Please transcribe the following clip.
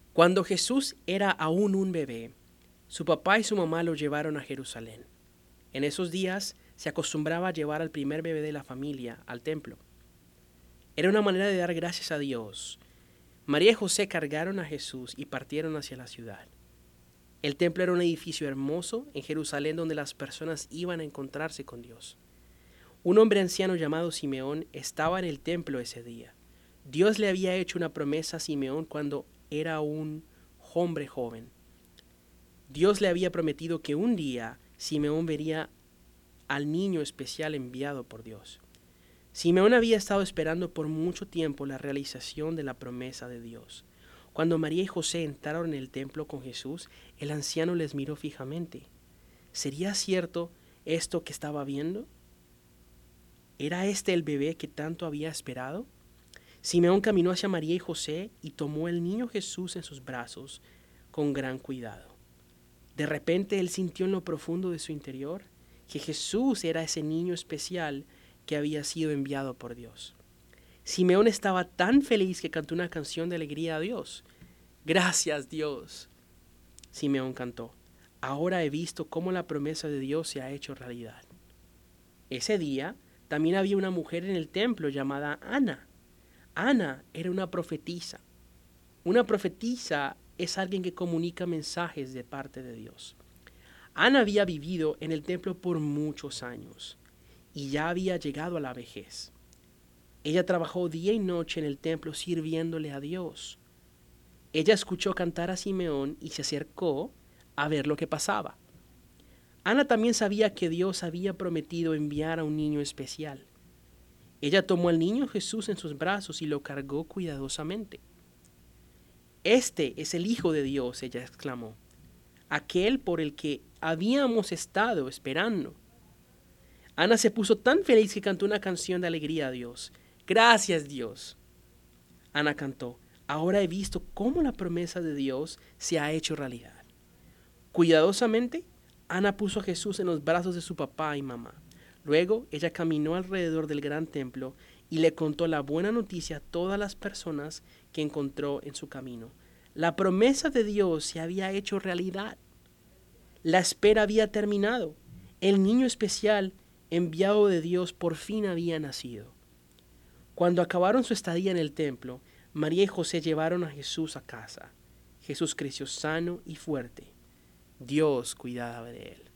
Cuando Jesús era aún un bebé, su papá y su mamá lo llevaron a Jerusalén. En esos días se acostumbraba a llevar al primer bebé de la familia al templo. Era una manera de dar gracias a Dios. María y José cargaron a Jesús y partieron hacia la ciudad. El templo era un edificio hermoso en Jerusalén donde las personas iban a encontrarse con Dios. Un hombre anciano llamado Simeón estaba en el templo ese día. Dios le había hecho una promesa a Simeón cuando era un hombre joven. Dios le había prometido que un día Simeón vería al niño especial enviado por Dios. Simeón había estado esperando por mucho tiempo la realización de la promesa de Dios. Cuando María y José entraron en el templo con Jesús, el anciano les miró fijamente. ¿Sería cierto esto que estaba viendo? ¿Era este el bebé que tanto había esperado? Simeón caminó hacia María y José y tomó el niño Jesús en sus brazos con gran cuidado. De repente él sintió en lo profundo de su interior que Jesús era ese niño especial que había sido enviado por Dios. Simeón estaba tan feliz que cantó una canción de alegría a Dios. Gracias, Dios. Simeón cantó. Ahora he visto cómo la promesa de Dios se ha hecho realidad. Ese día también había una mujer en el templo llamada Ana. Ana era una profetisa. Una profetisa es alguien que comunica mensajes de parte de Dios. Ana había vivido en el templo por muchos años y ya había llegado a la vejez. Ella trabajó día y noche en el templo sirviéndole a Dios. Ella escuchó cantar a Simeón y se acercó a ver lo que pasaba. Ana también sabía que Dios había prometido enviar a un niño especial. Ella tomó al niño Jesús en sus brazos y lo cargó cuidadosamente. Este es el Hijo de Dios, ella exclamó, aquel por el que habíamos estado esperando. Ana se puso tan feliz que cantó una canción de alegría a Dios. Gracias, Dios. Ana cantó, ahora he visto cómo la promesa de Dios se ha hecho realidad. Cuidadosamente, Ana puso a Jesús en los brazos de su papá y mamá. Luego, ella caminó alrededor del gran templo y le contó la buena noticia a todas las personas que encontró en su camino. La promesa de Dios se había hecho realidad. La espera había terminado. El niño especial enviado de Dios por fin había nacido. Cuando acabaron su estadía en el templo, María y José llevaron a Jesús a casa. Jesús creció sano y fuerte. Dios cuidaba de él.